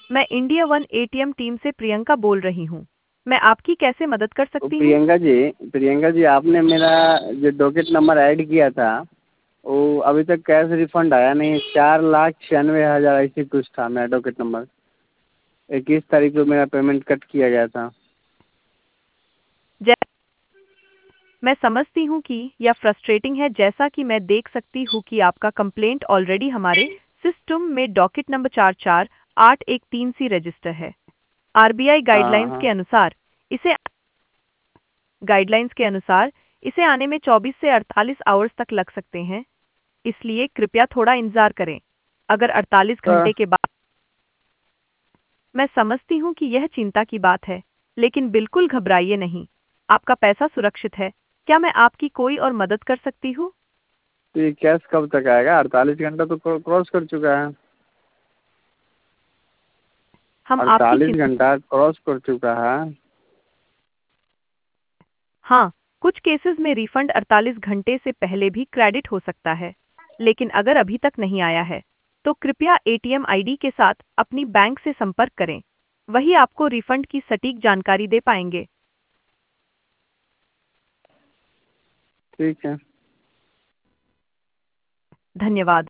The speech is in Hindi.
मैं इंडिया वन एटीएम टीम से प्रियंका बोल रही हूँ। मैं आपकी कैसे मदद कर तो सकती हूँ? प्रियंका जी आपने मेरा जो डॉकेट नंबर ऐड किया था वो अभी तक कैश रिफंड आया नहीं। 4,96,000 ऐसे कुछ था मेरा डॉकेट नंबर। 21 तारीख को मेरा पेमेंट कट किया गया था। जै मैं समझती हूँ कि यह फ्रस्ट्रेटिंग है। जैसा कि मैं देख सकती हूँ कि आपका कंप्लेंट ऑलरेडी हमारे सिस्टम में डॉकेट नंबर 448113 सी रजिस्टर है। आरबीआई हाँ गाइडलाइंस हाँ। के अनुसार इसे आने में 24 से 48 आवर्स तक लग सकते हैं, इसलिए कृपया थोड़ा इंतजार करें। अगर 48 तो घंटे के बाद मैं समझती हूँ कि यह चिंता की बात है, लेकिन बिल्कुल घबराइए नहीं। आपका पैसा सुरक्षित है। क्या मैं आपकी कोई और मदद कर सकती हूँ? ये कैश कब तक आएगा? 48 घंटा तो क्रॉस कर चुका है। हम आपकी 48 घंटा क्रॉस कर चुका है। हाँ, कुछ केसेस में रिफंड 48 घंटे से पहले भी क्रेडिट हो सकता है, लेकिन अगर अभी तक नहीं आया है, तो कृपया एटीएम आईडी के साथ अपनी बैंक से संपर्क करें। वही आपको रिफंड की सटीक जानकारी दे पाएंगे। ठीक है। धन्यवाद।